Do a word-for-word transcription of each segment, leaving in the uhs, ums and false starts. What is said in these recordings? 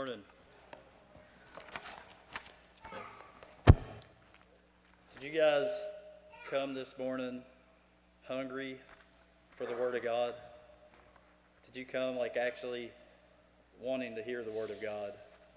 morning. Did you guys come this morning hungry for the Word of God? Did you come like actually wanting to hear the Word of God?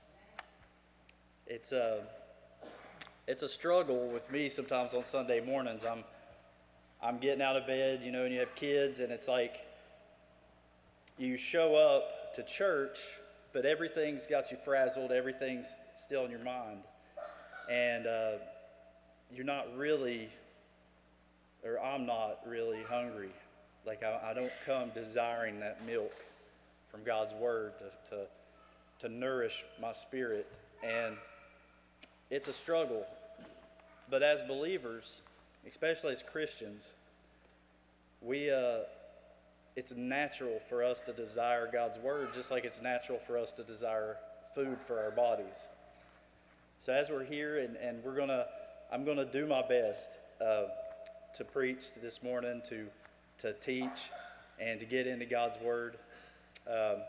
It's a, it's a struggle with me sometimes on Sunday mornings. I'm, I'm getting out of bed, you know, and you have kids, and it's like you show up to church, but everything's got you frazzled, everything's still in your mind. And uh, you're not really, or I'm not really hungry. Like I, I don't come desiring that milk from God's Word to, to, to nourish my spirit. And it's a struggle. But as believers, especially as Christians, we uh, it's natural for us to desire God's Word, just like it's natural for us to desire food for our bodies. So as we're here, and, and we're gonna, I'm gonna do my best uh, to preach this morning, to to teach, and to get into God's Word. Um,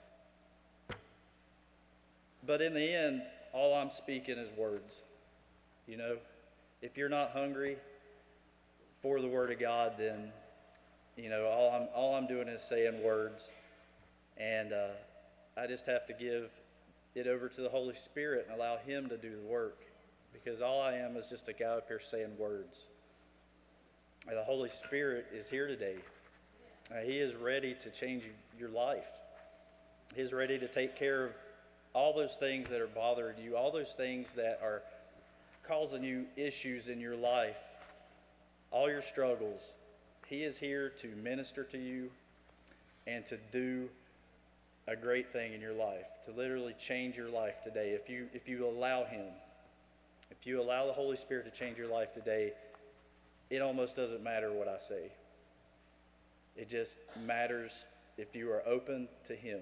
but in the end, all I'm speaking is words. You know, if you're not hungry for the Word of God, then you know all I'm all I'm doing is saying words, and uh, I just have to give it over to the Holy Spirit and allow Him to do the work, because all I am is just a guy up here saying words. And the Holy Spirit is here today. Uh, he is ready to change your life. He is ready to take care of all those things that are bothering you, all those things that are causing you issues in your life, all your struggles. He is here to minister to you and to do a great thing in your life, to literally change your life today. If you, if you allow Him, if you allow the Holy Spirit to change your life today, it almost doesn't matter what I say. It just matters if you are open to Him.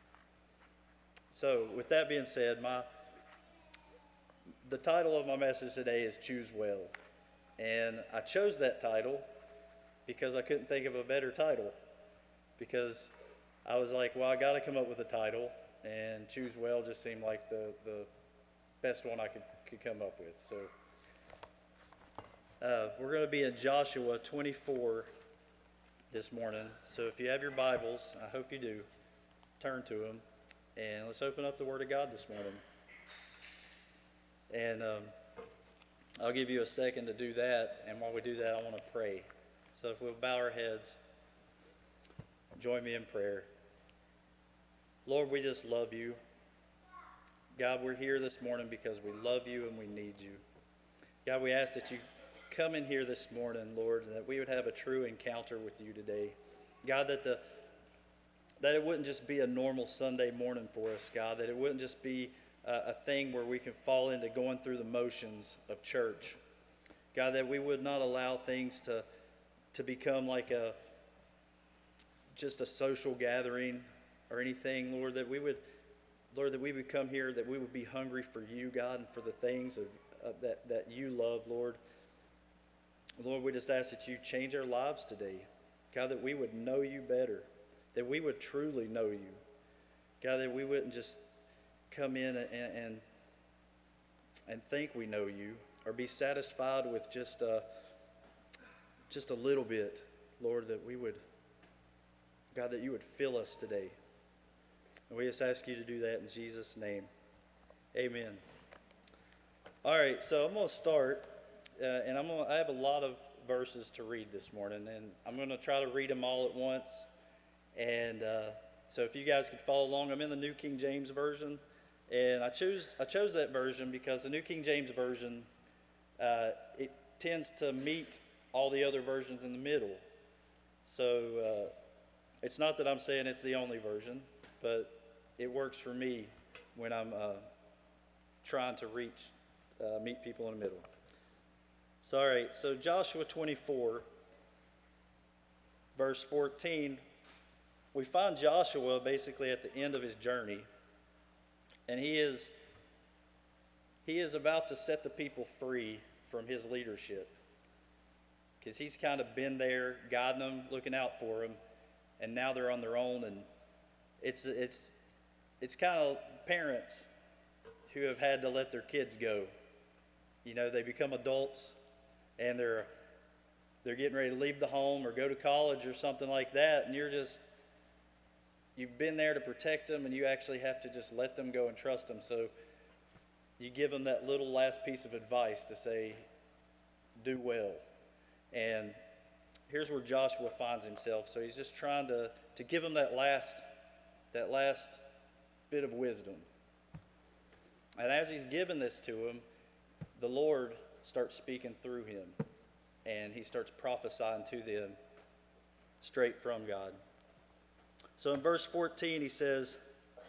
So, with that being said, my the title of my message today is Choose Well. And I chose that title because I couldn't think of a better title. Because I was like, well, I got to come up with a title, and Choose Well just seemed like the, the best one I could, could come up with. So, uh, we're going to be in Joshua twenty-four this morning. So if you have your Bibles, I hope you do, turn to them, and let's open up the Word of God this morning. And um, I'll give you a second to do that, and while we do that, I want to pray. So if we'll bow our heads, join me in prayer. Lord, we just love you. God, we're here this morning because we love you and we need you. God, we ask that you come in here this morning, Lord, and that we would have a true encounter with you today. God, that the that it wouldn't just be a normal Sunday morning for us, God, that it wouldn't just be a, a thing where we can fall into going through the motions of church. God, that we would not allow things to to become like a just a social gathering or anything, Lord, that we would, Lord, that we would come here, that we would be hungry for you, God, and for the things of, uh, that, that you love, Lord. Lord, we just ask that you change our lives today. God, that we would know you better, that we would truly know you. God, that we wouldn't just come in and, and, and think we know you, or be satisfied with just a, just a little bit, Lord, that we would, God, that you would fill us today. And we just ask you to do that in Jesus' name. Amen. All right, so I'm going to start, uh, and I'm gonna, I have a lot of verses to read this morning, and I'm going to try to read them all at once. And uh, so if you guys could follow along, I'm in the New King James Version, and I choose I chose that version because the New King James Version, uh, it tends to meet all the other versions in the middle. So uh, it's not that I'm saying it's the only version, but it works for me when I'm uh, trying to reach, uh, meet people in the middle. So, all right, so Joshua twenty-four, verse fourteen, we find Joshua basically at the end of his journey, and he is, he is about to set the people free from his leadership, because he's kind of been there, guiding them, looking out for them, and now they're on their own, and it's it's it's kind of parents who have had to let their kids go. You know, they become adults and they're they're getting ready to leave the home or go to college or something like that, and you're just, you've been there to protect them, and you actually have to just let them go and trust them. So you give them that little last piece of advice to say, do well. And here's where Joshua finds himself. So he's just trying to, to give him that last, that last bit of wisdom. And as he's giving this to him, the Lord starts speaking through him. And he starts prophesying to them straight from God. So in verse fourteen, he says,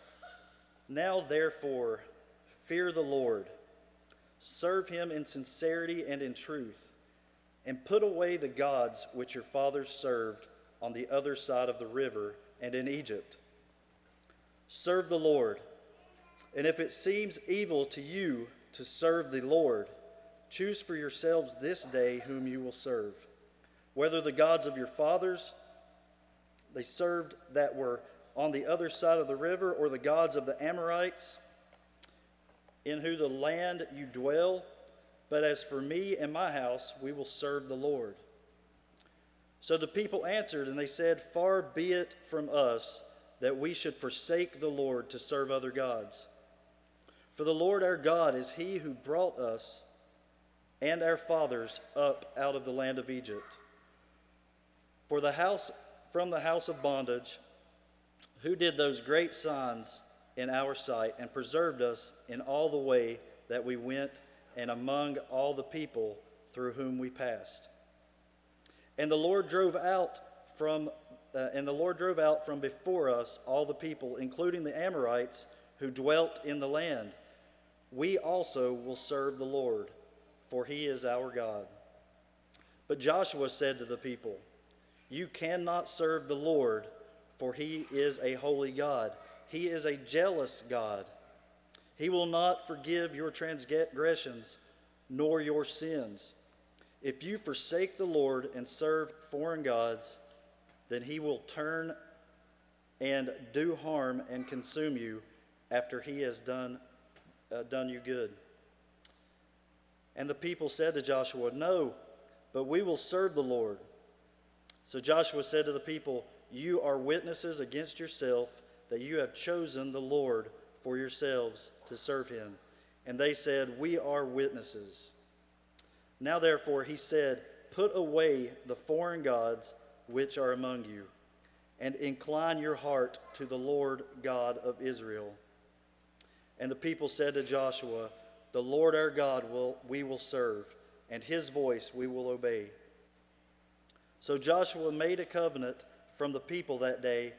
"Now therefore, fear the Lord, serve him in sincerity and in truth, and put away the gods which your fathers served on the other side of the river and in Egypt. Serve the Lord, and if it seems evil to you to serve the Lord, choose for yourselves this day whom you will serve, whether the gods of your fathers they served that were on the other side of the river, or the gods of the Amorites, in whose the land you dwell. But as for me and my house, we will serve the Lord." So the people answered, and they said, "Far be it from us that we should forsake the Lord to serve other gods. For the Lord our God is he who brought us and our fathers up out of the land of Egypt. For the house from the house of bondage, who did those great signs in our sight and preserved us in all the way that we went and among all the people through whom we passed. And the Lord drove out from uh, and the Lord drove out from before us all the people, including the Amorites who dwelt in the land. We also will serve the Lord, for he is our God." But Joshua said to the people, "You cannot serve the Lord, for he is a holy God. He is a jealous God. He will not forgive your transgressions nor your sins. If you forsake the Lord and serve foreign gods, then he will turn and do harm and consume you after he has done, uh, done you good." And the people said to Joshua, "No, but we will serve the Lord." So Joshua said to the people, "You are witnesses against yourself that you have chosen the Lord for yourselves to serve him." And they said, "We are witnesses." Now therefore, he said, "Put away the foreign gods which are among you, and incline your heart to the Lord God of Israel." And the people said to Joshua, "The Lord our God will we will serve, and his voice we will obey." So Joshua made a covenant from the people that day,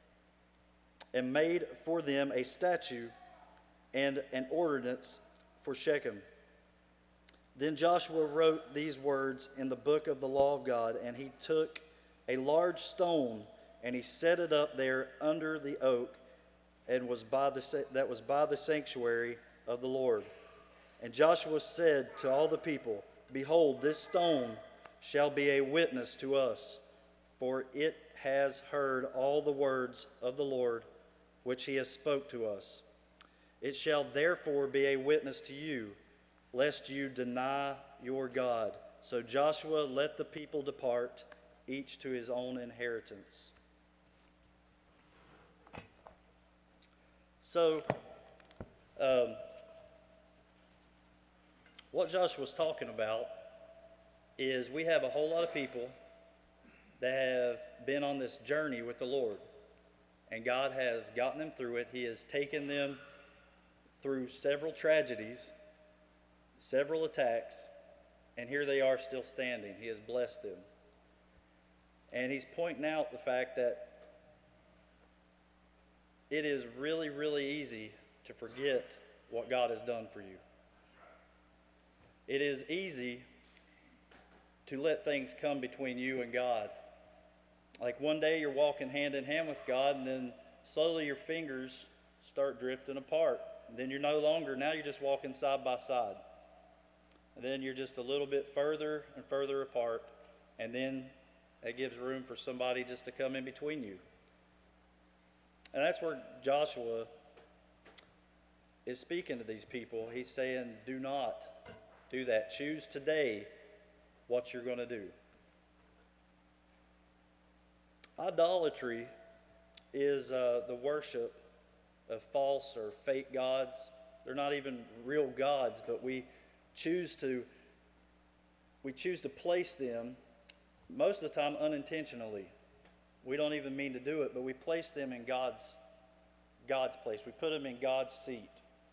and made for them a statute and an ordinance for Shechem. Then Joshua wrote these words in the book of the law of God, and he took a large stone, and he set it up there under the oak, and was by the that was by the sanctuary of the Lord. And Joshua said to all the people, "Behold, this stone shall be a witness to us, for it has heard all the words of the Lord which he has spoke to us. It shall therefore be a witness to you, lest you deny your God." So Joshua let the people depart, each to his own inheritance. So, um, what Joshua's talking about is we have a whole lot of people that have been on this journey with the Lord, and God has gotten them through it. He has taken them through several tragedies, several attacks, and here they are still standing. He has blessed them. And he's pointing out the fact that it is really, really easy to forget what God has done for you. It is easy to let things come between you and God. Like one day you're walking hand in hand with God, and then slowly your fingers start drifting apart. And then you're no longer, now you're just walking side by side. And then you're just a little bit further and further apart, and then that gives room for somebody just to come in between you. And that's where Joshua is speaking to these people. He's saying, do not do that. Choose today what you're going to do. Idolatry is uh, the worship of false or fake gods. They're not even real gods, but we choose to we choose to place them most of the time unintentionally. We don't even mean to do it, but we place them in God's God's place. We put them in God's seat.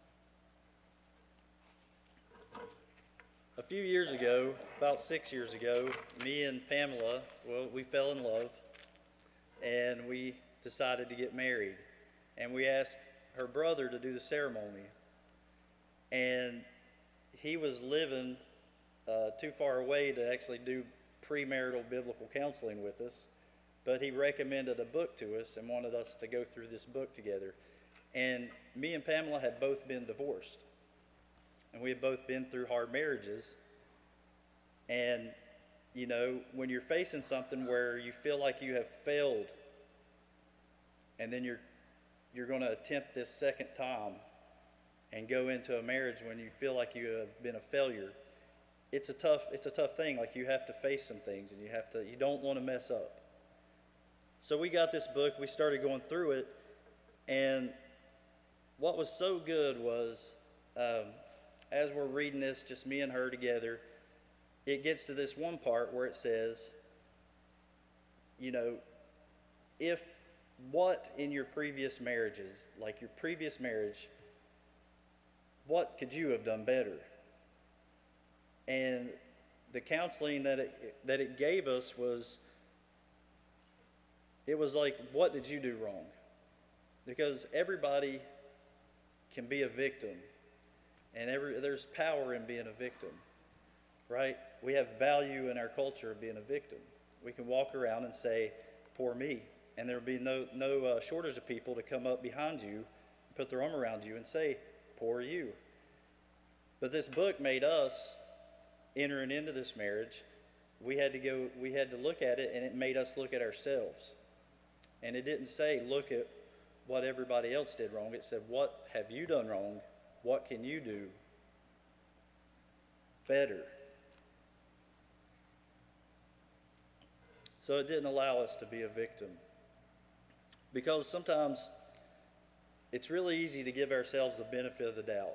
A few years ago, about six years ago, me and Pamela, well, we fell in love, and we decided to get married. And we asked her brother to do the ceremony. And he was living uh, too far away to actually do premarital biblical counseling with us, but he recommended a book to us and wanted us to go through this book together. And me and Pamela had both been divorced, and we had both been through hard marriages. And, you know, when you're facing something where you feel like you have failed, and then you're you're going to attempt this second time and go into a marriage when you feel like you have been a failure, it's a tough it's a tough thing. Like, you have to face some things, and you have to you don't want to mess up. So we got this book, we started going through it, and what was so good was, um, as we're reading this, just me and her together, it gets to this one part where it says, you know, if what in your previous marriages, like your previous marriage, what could you have done better? And the counseling that it, that it gave us was, it was like, what did you do wrong? Because everybody can be a victim, and every, there's power in being a victim, right? We have value in our culture of being a victim. We can walk around and say, poor me, and there will be no, no uh, shortage of people to come up behind you, put their arm around you and say, poor you. But this book made us, entering into this marriage, we had to go, we had to look at it, and it made us look at ourselves. And it didn't say, look at what everybody else did wrong. It said, what have you done wrong? What can you do better? So it didn't allow us to be a victim. Because sometimes it's really easy to give ourselves the benefit of the doubt.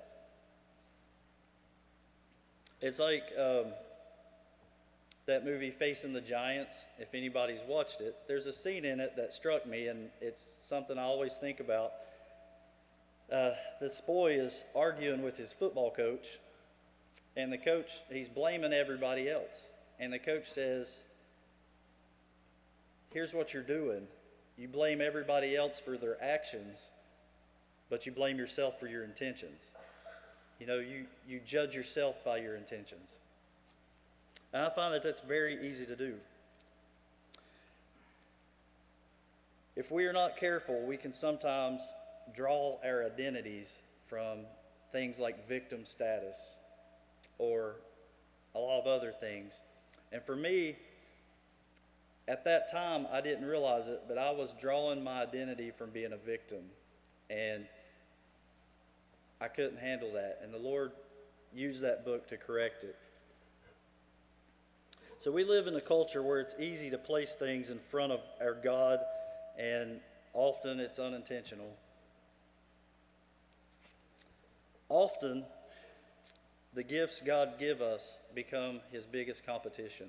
It's like um, that movie Facing the Giants. If anybody's watched it, there's a scene in it that struck me, and it's something I always think about. Uh, this boy is arguing with his football coach, and the coach, he's blaming everybody else. And the coach says, here's what you're doing. You blame everybody else for their actions, but you blame yourself for your intentions. You know, you, you judge yourself by your intentions. And I find that that's very easy to do. If we are not careful, we can sometimes draw our identities from things like victim status or a lot of other things. And for me, at that time, I didn't realize it, but I was drawing my identity from being a victim. And I couldn't handle that. And the Lord used that book to correct it. So we live in a culture where it's easy to place things in front of our God, and often it's unintentional. Often, the gifts God give us become His biggest competition.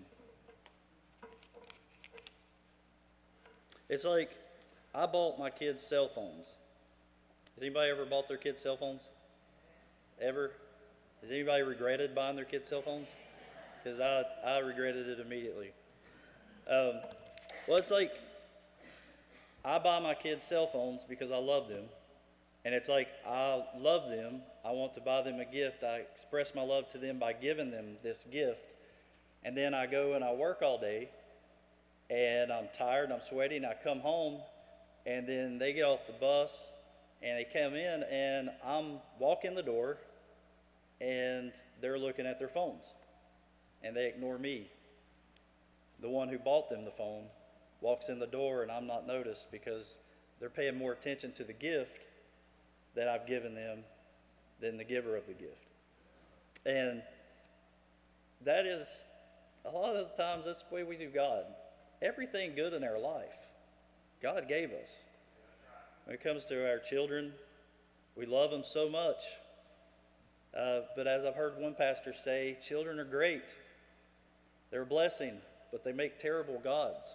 It's like, I bought my kids cell phones. Has anybody ever bought their kids cell phones? Ever? Has anybody regretted buying their kids cell phones? Because I, I regretted it immediately. Um, well, it's like, I buy my kids cell phones because I love them. And it's like, I love them. I want to buy them a gift. I express my love to them by giving them this gift. And then I go and I work all day, and I'm tired, I'm sweaty, and I come home, and then they get off the bus, and they come in, and I'm walking the door, and they're looking at their phones, and they ignore me. The one who bought them the phone walks in the door, and I'm not noticed because they're paying more attention to the gift that I've given them than the giver of the gift. And that is, a lot of the times, that's the way we do God. Everything good in our life, God gave us. When it comes to our children, we love them so much. Uh, but as I've heard one pastor say, children are great. They're a blessing, but they make terrible gods.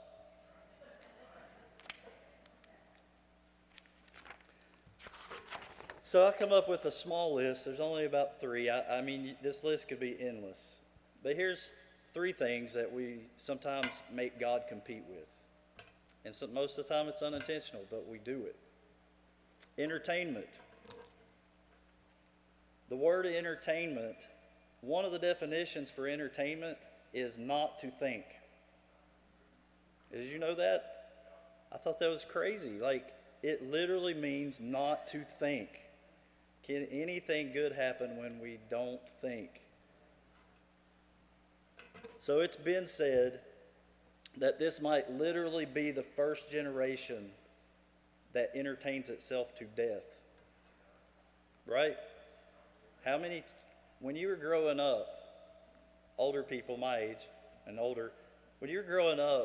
So I come up with a small list. There's only about three. I, I mean, this list could be endless. But here's three things that we sometimes make God compete with. And so most of the time it's unintentional, but we do it. Entertainment. The word entertainment, one of the definitions for entertainment is not to think. Did you know that? I thought that was crazy. Like, it literally means not to think. Can anything good happen when we don't think? So it's been said that this might literally be the first generation that entertains itself to death. Right? How many, when you were growing up, older people my age and older, when you were growing up,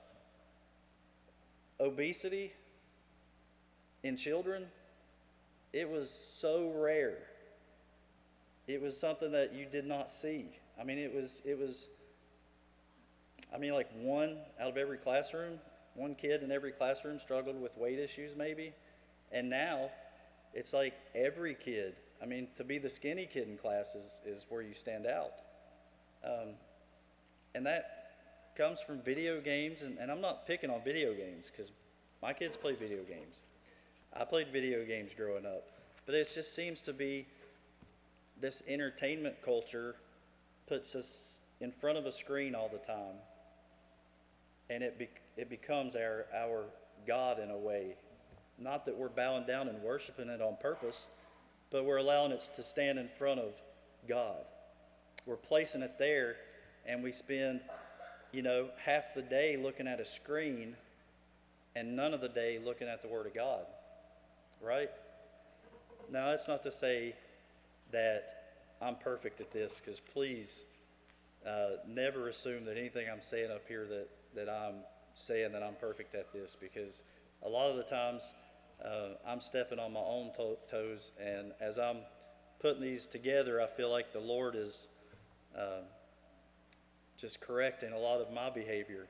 obesity in children, it was so rare. It was something that you did not see. I mean, it was, it was, I mean, like one out of every classroom, one kid in every classroom struggled with weight issues maybe. And now it's like every kid. I mean, to be the skinny kid in class is, is where you stand out. Um, and that comes from video games. And, and I'm not picking on video games because my kids play video games. I played video games growing up. But it just seems to be this entertainment culture puts us in front of a screen all the time. And it, be, it becomes our, our God in a way. Not that we're bowing down and worshiping it on purpose, but we're allowing it to stand in front of God. We're placing it there, and we spend, you know, half the day looking at a screen and none of the day looking at the Word of God. Right? Now, that's not to say that I'm perfect at this, because please uh, never assume that anything I'm saying up here that, that I'm saying that I'm perfect at this, because a lot of the times uh, I'm stepping on my own to- toes, and as I'm putting these together, I feel like the Lord is uh, just correcting a lot of my behavior.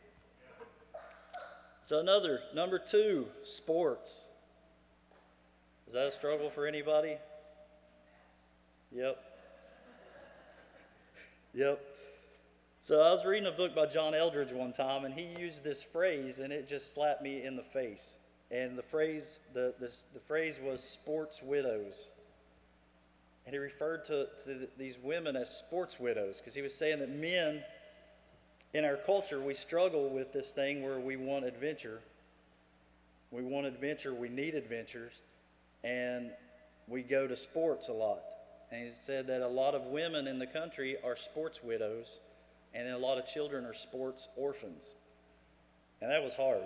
So another, number two, sports. Is that a struggle for anybody? Yep. Yep. So I was reading a book by John Eldredge one time, and he used this phrase, and it just slapped me in the face. And the phrase, the, the, the phrase was sports widows. And he referred to, to these women as sports widows, because he was saying that men in our culture, we struggle with this thing where we want adventure. We want adventure, we need adventures. And we go to sports a lot. And he said that a lot of women in the country are sports widows, and then a lot of children are sports orphans. And that was hard.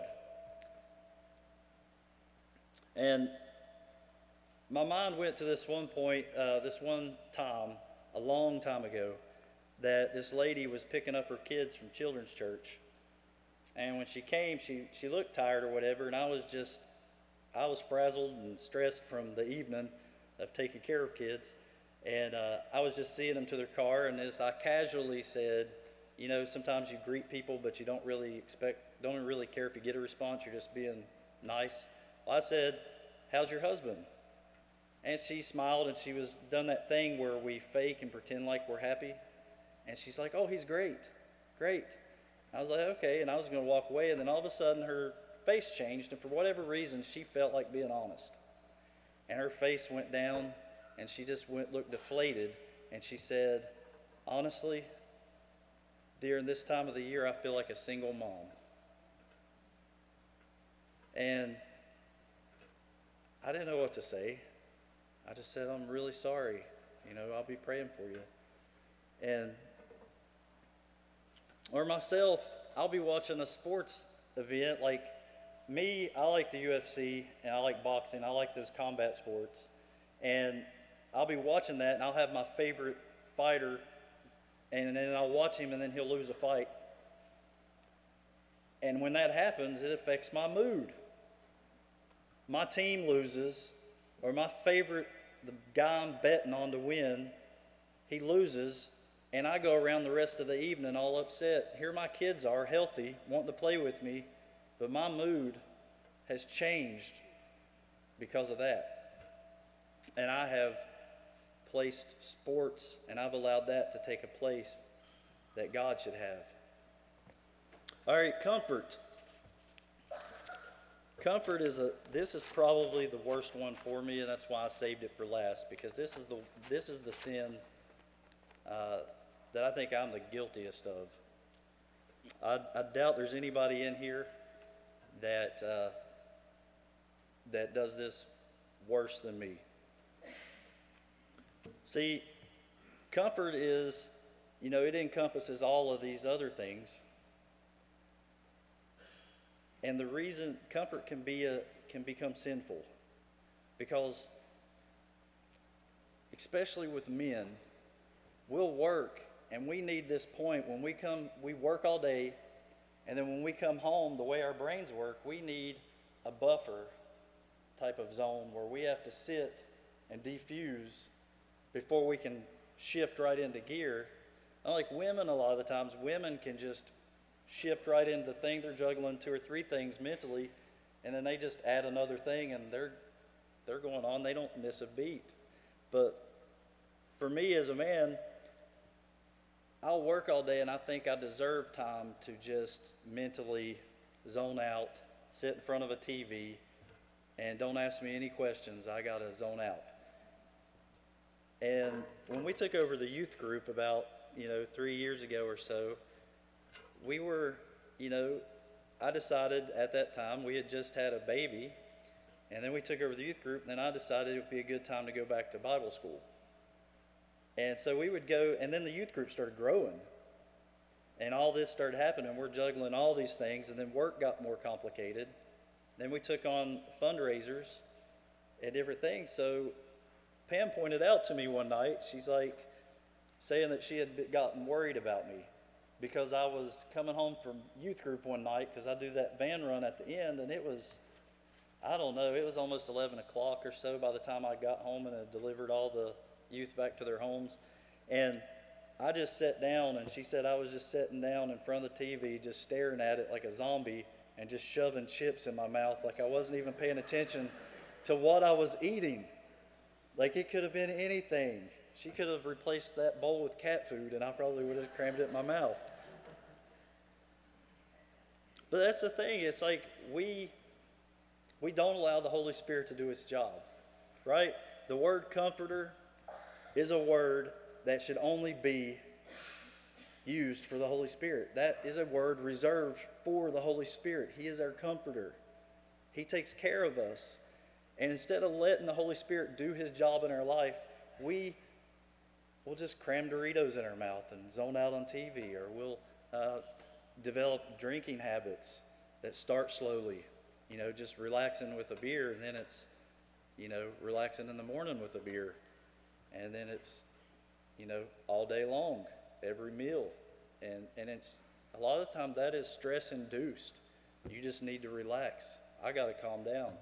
And my mind went to this one point, uh, this one time, a long time ago, that this lady was picking up her kids from children's church. And when she came, she, she looked tired or whatever, and I was just, I was frazzled and stressed from the evening of taking care of kids. And uh, I was just seeing them to their car, and as I casually said, you know, sometimes you greet people, but you don't really expect, don't really care if you get a response, you're just being nice. Well, I said, how's your husband? And she smiled, and she was done that thing where we fake and pretend like we're happy. And she's like, oh, he's great, great. I was like, okay, and I was going to walk away, and then all of a sudden her face changed, and for whatever reason, she felt like being honest. And her face went down, and she just went looked deflated, and she said, honestly, during this time of the year, I feel like a single mom. And I didn't know what to say. I just said, I'm really sorry. You know, I'll be praying for you. And, or myself, I'll be watching a sports event. Like me, I like the U F C, and I like boxing. I like those combat sports. And I'll be watching that, and I'll have my favorite fighter, and then I'll watch him, and then he'll lose a fight. And when that happens, it affects my mood. My team loses, or my favorite, the guy I'm betting on to win, he loses, and I go around the rest of the evening all upset. Here my kids are, healthy, wanting to play with me, but my mood has changed because of that. And I have placed sports, and I've allowed that to take a place that God should have. All right, comfort. Comfort is a, this is probably the worst one for me, and that's why I saved it for last, because this is the, this is the sin uh, that I think I'm the guiltiest of. I, I doubt there's anybody in here that, uh, that does this worse than me. See, comfort is, you know, it encompasses all of these other things. And the reason comfort can be a, can become sinful, because especially with men, we'll work, and we need this point when we come, we work all day, and then when we come home, the way our brains work, we need a buffer type of zone where we have to sit and defuse before we can shift right into gear. Unlike women, a lot of the times, women can just shift right into the thing. They're juggling two or three things mentally, and then they just add another thing, and they're they're going on. They don't miss a beat. But for me as a man, I'll work all day, and I think I deserve time to just mentally zone out, sit in front of a T V, and don't ask me any questions. I got to zone out. And when we took over the youth group about, you know, three years ago or so, we were, you know, I decided at that time, we had just had a baby, and then we took over the youth group, and then I decided it would be a good time to go back to Bible school. And so we would go, and then the youth group started growing, and all this started happening. We're juggling all these things, and then work got more complicated. Then we took on fundraisers and different things. So Pam pointed out to me one night, she's like, saying that she had gotten worried about me, because I was coming home from youth group one night, because I do that van run at the end, and it was, I don't know, it was almost eleven o'clock or so by the time I got home and had delivered all the youth back to their homes. And I just sat down, and she said I was just sitting down in front of the T V, just staring at it like a zombie, and just shoving chips in my mouth like I wasn't even paying attention to what I was eating. Like it could have been anything. She could have replaced that bowl with cat food, and I probably would have crammed it in my mouth. But that's the thing. It's like we, we don't allow the Holy Spirit to do its job, right? The word comforter is a word that should only be used for the Holy Spirit. That is a word reserved for the Holy Spirit. He is our comforter. He takes care of us. And instead of letting the Holy Spirit do his job in our life, we will just cram Doritos in our mouth and zone out on T V, or we'll uh, develop drinking habits that start slowly, you know, just relaxing with a beer, and then it's, you know, relaxing in the morning with a beer, and then it's, you know, all day long, every meal, and and it's a lot of the time that is stress induced. You just need to relax. I got to calm down.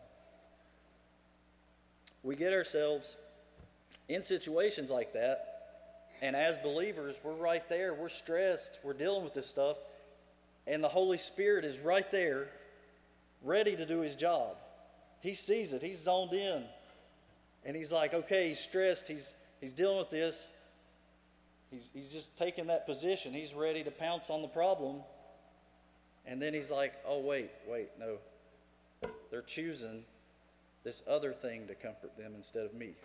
We get ourselves in situations like that, and as believers, we're right there, we're stressed, we're dealing with this stuff, and the Holy Spirit is right there, ready to do his job. He sees it, he's zoned in, and he's like, okay, he's stressed, he's he's dealing with this, he's, he's just taking that position, he's ready to pounce on the problem, and then he's like, oh, wait, wait, no, they're choosing this other thing to comfort them instead of me.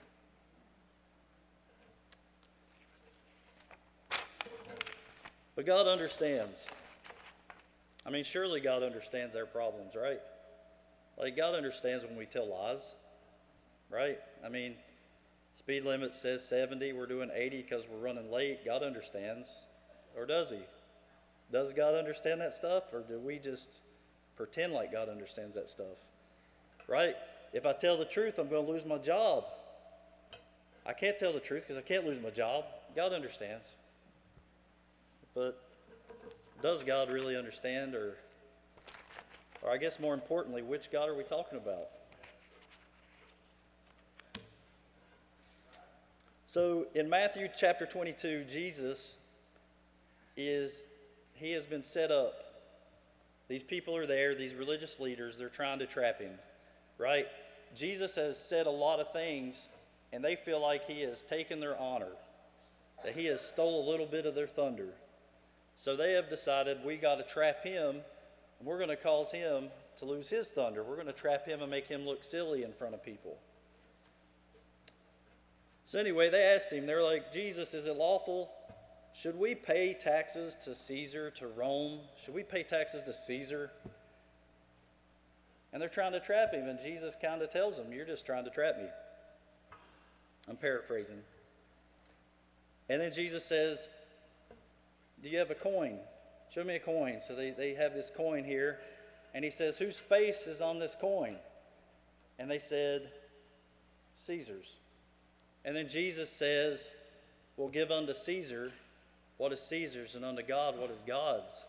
But God understands. I mean, surely God understands our problems, right? Like, God understands when we tell lies, right? I mean, speed limit says seventy, we're doing eighty because we're running late. God understands. Or does he? Does God understand that stuff? Or do we just pretend like God understands that stuff? Right? If I tell the truth, I'm going to lose my job. I can't tell the truth because I can't lose my job. God understands. But does God really understand? Or, or I guess more importantly, which God are we talking about? So in Matthew chapter twenty-two, Jesus is, he has been set up. These people are there, these religious leaders, they're trying to trap him, right? Jesus has said a lot of things, and they feel like he has taken their honor, that he has stole a little bit of their thunder. So they have decided we got to trap him, and we're going to cause him to lose his thunder. We're going to trap him and make him look silly in front of people. So anyway, they asked him, they're like, Jesus, is it lawful? Should we pay taxes to Caesar, to Rome? Should we pay taxes to Caesar? And they're trying to trap him, and Jesus kind of tells them, you're just trying to trap me. I'm paraphrasing. And then Jesus says, do you have a coin? Show me a coin. So they, they have this coin here, and he says, whose face is on this coin? And they said, Caesar's. And then Jesus says, well, give unto Caesar what is Caesar's, and unto God what is God's.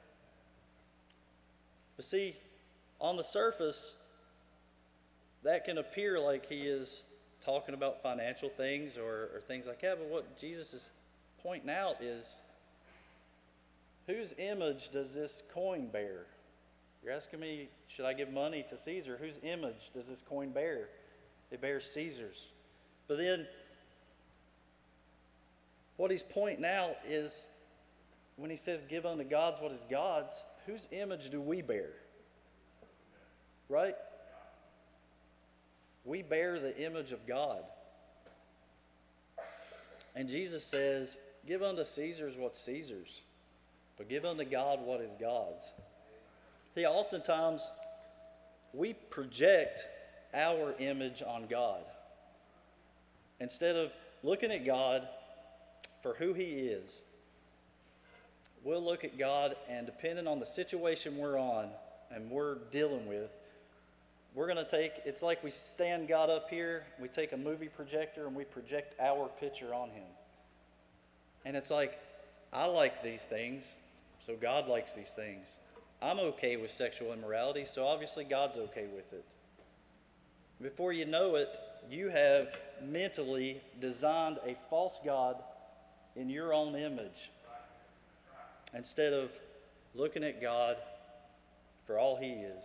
But see, on the surface, that can appear like he is talking about financial things or, or things like that. But what Jesus is pointing out is, whose image does this coin bear? You're asking me, should I give money to Caesar? Whose image does this coin bear? It bears Caesar's. But then, what he's pointing out is, when he says, give unto God's what is God's, whose image do we bear? Right? We bear the image of God. And Jesus says, give unto Caesar's what's Caesar's, but give unto God what is God's. See, oftentimes, we project our image on God. Instead of looking at God for who he is, we'll look at God, and depending on the situation we're on and we're dealing with, we're going to take, it's like we stand God up here, we take a movie projector and we project our picture on him. And it's like, I like these things, so God likes these things. I'm okay with sexual immorality, so obviously God's okay with it. Before you know it, you have mentally designed a false God in your own image, instead of looking at God for all he is.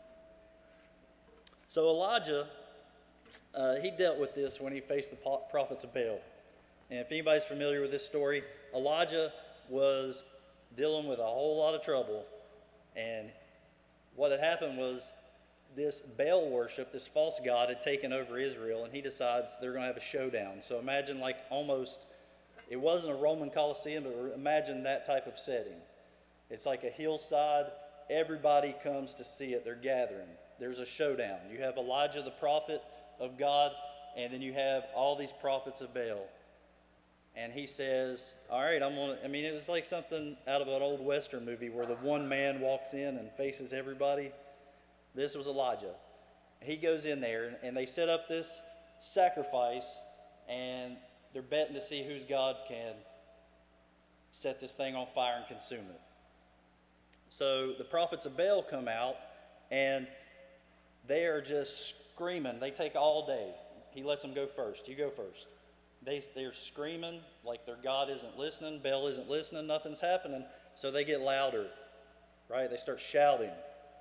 So Elijah, uh, he dealt with this when he faced the prophets of Baal. And if anybody's familiar with this story, Elijah was dealing with a whole lot of trouble. And what had happened was, this Baal worship, this false god, had taken over Israel, and he decides they're going to have a showdown. So imagine, like, almost, it wasn't a Roman Colosseum, but imagine that type of setting. It's like a hillside. Everybody comes to see it. They're gathering. There's a showdown. You have Elijah, the prophet of God, and then you have all these prophets of Baal. And he says, all right, I'm going to, I mean, it was like something out of an old Western movie where the one man walks in and faces everybody. This was Elijah. He goes in there, and they set up this sacrifice, and they're betting to see whose God can set this thing on fire and consume it. So the prophets of Baal come out, and they are just screaming. They take all day. He lets them go first. You go first. They, they're screaming like their God isn't listening. Baal isn't listening. Nothing's happening. So they get louder, right? They start shouting.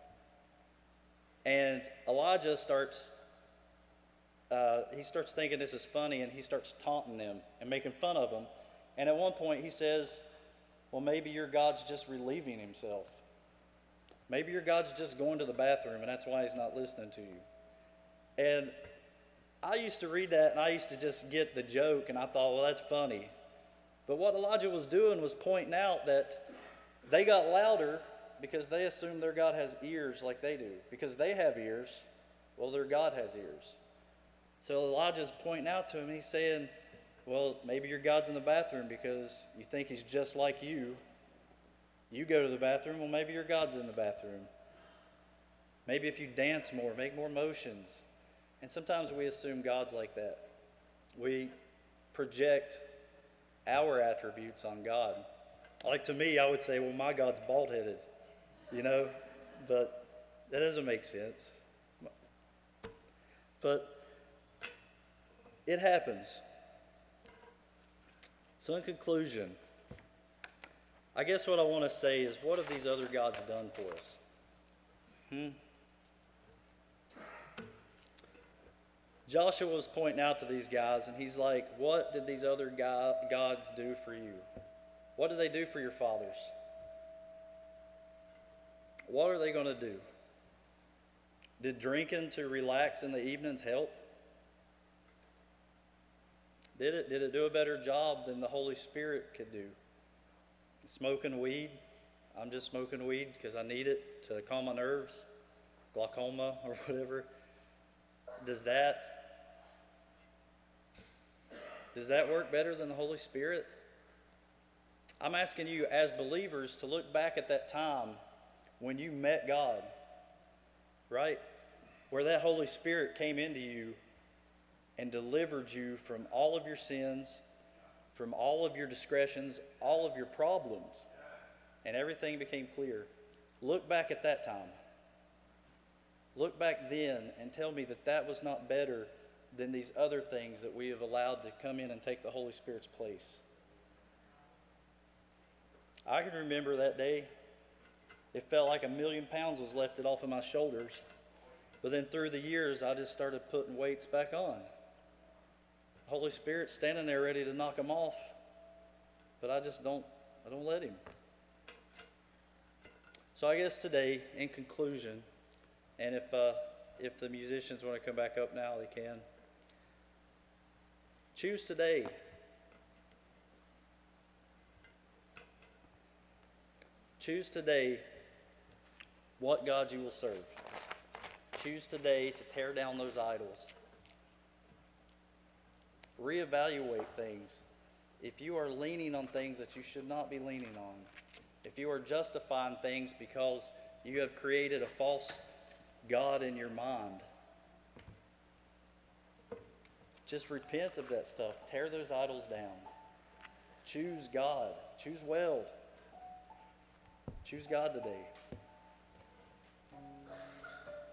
And Elijah starts, uh, he starts thinking this is funny, and he starts taunting them and making fun of them. And at one point he says, well, maybe your God's just relieving himself. Maybe your God's just going to the bathroom, and that's why he's not listening to you. And I used to read that, and I used to just get the joke, and I thought, well, that's funny. But what Elijah was doing was pointing out that they got louder because they assume their God has ears like they do. Because they have ears, well, their God has ears. So Elijah's pointing out to him, he's saying, well, maybe your God's in the bathroom because you think he's just like you. You go to the bathroom, well, maybe your God's in the bathroom. Maybe if you dance more, make more motions. And sometimes we assume God's like that. We project our attributes on God. Like to me, I would say, well, my God's bald-headed, you know, but that doesn't make sense. But it happens. So in conclusion, I guess what I want to say is, what have these other gods done for us? Hmm? Joshua was pointing out to these guys, and he's like, what did these other go- gods do for you? What did they do for your fathers? What are they going to do? Did drinking to relax in the evenings help? Did it, did it do a better job than the Holy Spirit could do? Smoking weed? I'm just smoking weed because I need it to calm my nerves, glaucoma or whatever. Does that Does that work better than the Holy Spirit? I'm asking you as believers to look back at that time when you met God, right? Where that Holy Spirit came into you and delivered you from all of your sins, from all of your discretions, all of your problems, and everything became clear. Look back at that time. Look back then and tell me that that was not better than these other things that we have allowed to come in and take the Holy Spirit's place. I can remember that day. It felt like a million pounds was lifted off of my shoulders. But then through the years, I just started putting weights back on. The Holy Spirit's standing there ready to knock them off. But I just don't, I don't let him. So I guess today, in conclusion, and if, uh, if the musicians want to come back up now, they can. Choose today. Choose today what God you will serve. Choose today to tear down those idols. Reevaluate things. If you are leaning on things that you should not be leaning on, if you are justifying things because you have created a false God in your mind, just repent of that stuff. Tear those idols down. Choose God. Choose well. Choose God today.